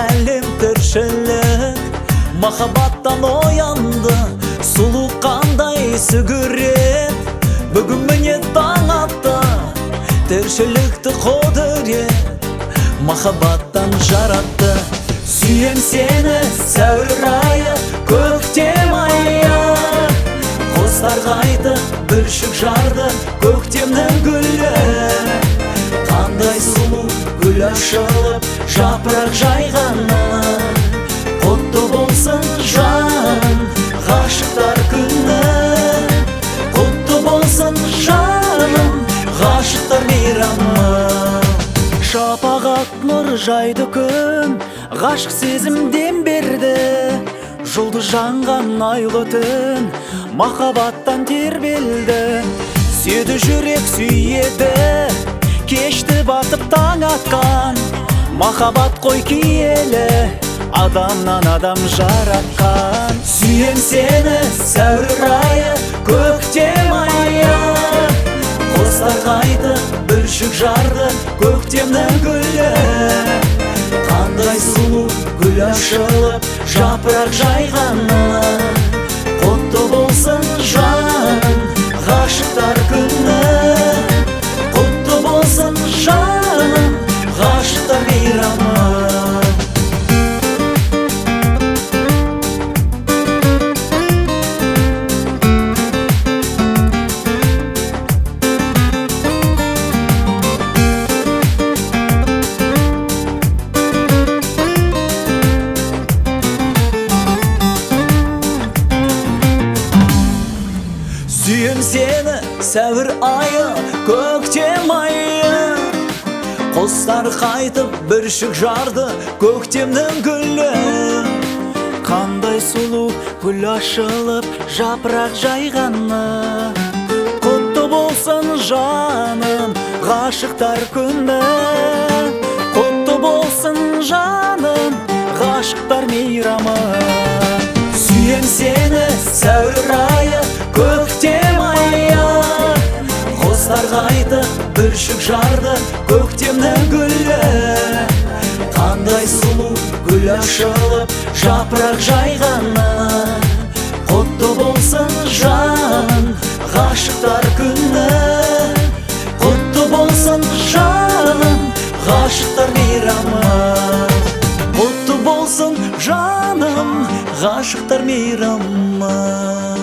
әлем тіршілік махаббаттан оянды, сұлу қандай сүгірет. Бүгін міне таң атты, тіршілікті құдірет махаббаттан жаратты. Сүйем сені сәуір айы, көктем айы, құстар қайтып бүршік жарды көктемнің гүлі. Қандай сұлу гүл ашылып жапырақ жайғаны, құтты болсын жан ғашықтар күні. Құтты болсын жаным ғашықтар мейрамы. Шапағат нұр жайды күн, ғашық сезім дем берді. Жұлдыз жанған айлы түн, махаббаттан тербелді. Сүйді жүрек сүйеді, кешті батып таң атқан. Махаббат қой киелі, адамнан адам жаратқан. Сүйем сені сәуір айы, көктем айы, құстар қайтып бүршік жарды көктемнің гүлі. Қандай сұлу гүл ашылып жапырақ жайғаны, құтты болсын жан ғашықтар күні. Құтты болсын жаным ғашықтар мейрамы. Сүйем сені сәуір айы, көктем айы, құстар қайтып бүршік жарды көктемнің гүлі. Қандай сұлу гүл ашылып жапырақ жайғаны, құтты болсын жаным ғашықтар күні. Құтты болсын жаным ғашықтар мейрамы. Сүйем сені сәуір айы, көктем айы, құстар қайтып бүршік жарды көктемнің гүлі. Қандай сұлу гүл ашылып жапырақ жайғаны, құтты болсын жан ғашықтар күні. Құтты болсын жаным ғашықтар мейрамы. Құтты болсын жаным ғашықтар мейрамы.